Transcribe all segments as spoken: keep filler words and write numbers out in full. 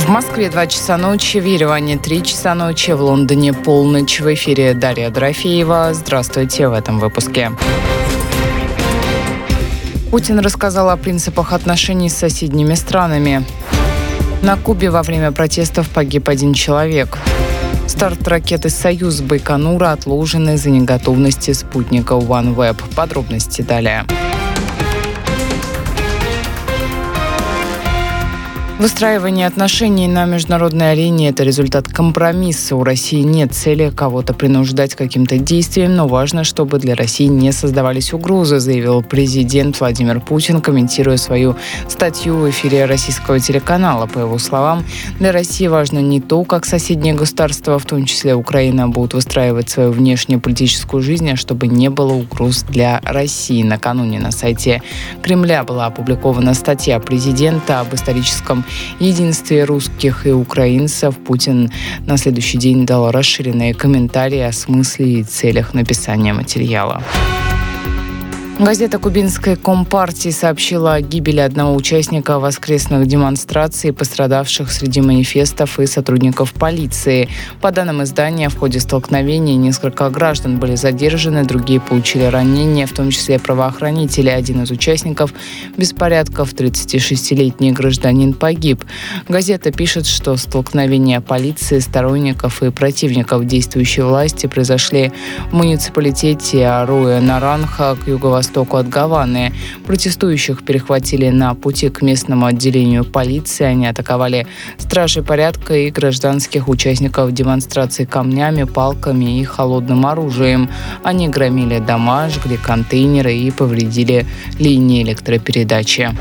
Москве два часа ночи, в Ереване три часа ночи, в Лондоне полночь. В эфире Дарья Дорофеева. Здравствуйте в этом выпуске. Путин рассказал о принципах отношений с соседними странами. На Кубе во время протестов погиб один человек. Старт ракеты «Союз» с Байконура отложен из-за неготовности спутника OneWeb. Подробности далее. Выстраивание отношений на международной арене – это результат компромисса. У России нет цели кого-то принуждать к каким-то действиям, но важно, чтобы для России не создавались угрозы, заявил президент Владимир Путин, комментируя свою статью в эфире российского телеканала. По его словам, для России важно не то, как соседние государства, в том числе Украина, будут выстраивать свою внешнеполитическую жизнь, а чтобы не было угроз для России. Накануне на сайте Кремля была опубликована статья президента об историческом единстве русских и украинцев. Путин на следующий день дал расширенные комментарии о смысле и целях написания материала. Газета кубинской Компартии сообщила о гибели одного участника воскресных демонстраций, пострадавших среди манифестов и сотрудников полиции. По данным издания, в ходе столкновений несколько граждан были задержаны, другие получили ранения, в том числе правоохранители. Один из участников беспорядков, тридцатишестилетний гражданин, погиб. Газета пишет, что столкновения полиции, сторонников и противников действующей власти произошли в муниципалитете Аруэ-Наранха к юго-востоку от Гаваны. Протестующих перехватили на пути к местному отделению полиции. Они атаковали стражей порядка и гражданских участников демонстрации камнями, палками и холодным оружием. Они громили дома, жгли контейнеры и повредили линии электропередачи.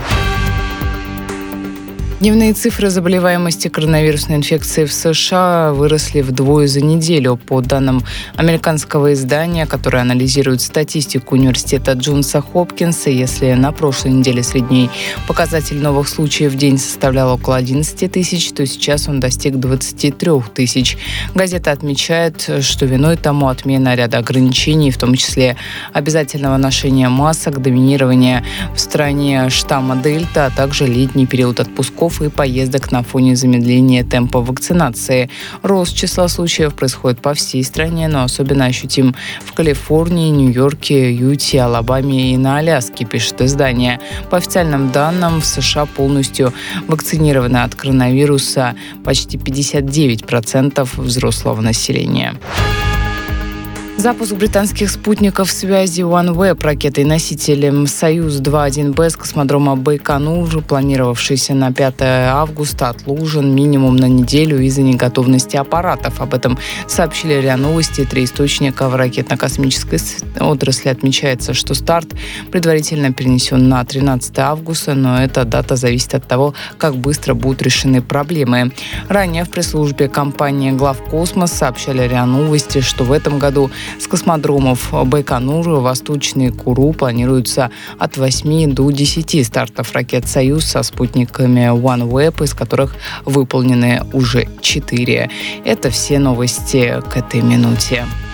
Дневные цифры заболеваемости коронавирусной инфекцией в США выросли вдвое за неделю. По данным американского издания, которое анализирует статистику университета Джонса Хопкинса, если на прошлой неделе средний показатель новых случаев в день составлял около одиннадцать тысяч, то сейчас он достиг двадцать три тысяч. Газета отмечает, что виной тому отмена ряда ограничений, в том числе обязательного ношения масок, доминирования в стране штамма Дельта, а также летний период отпусков и поездок на фоне замедления темпа вакцинации. Рост числа случаев происходит по всей стране, но особенно ощутим в Калифорнии, Нью-Йорке, Юте, Алабаме и на Аляске, пишет издание. По официальным данным, в США полностью вакцинированы от коронавируса почти пятьдесят девять процентов взрослого населения. Запуск британских спутников связи OneWeb ракетой-носителем «Союз-два один Б» с космодрома Байконур, планировавшийся на пятое августа, отложен минимум на неделю из-за неготовности аппаратов. Об этом сообщили РИА Новости. Три источника в ракетно-космической отрасли. Отмечается, что старт предварительно перенесен на тринадцатое августа, но эта дата зависит от того, как быстро будут решены проблемы. Ранее в пресс-службе компании «Главкосмос» сообщали РИА Новости, что в этом году с космодромов Байконур, Восточный, Куру планируется от восьми до десяти стартов ракет «Союз» со спутниками OneWeb, из которых выполнены уже четыре. Это все новости к этой минуте.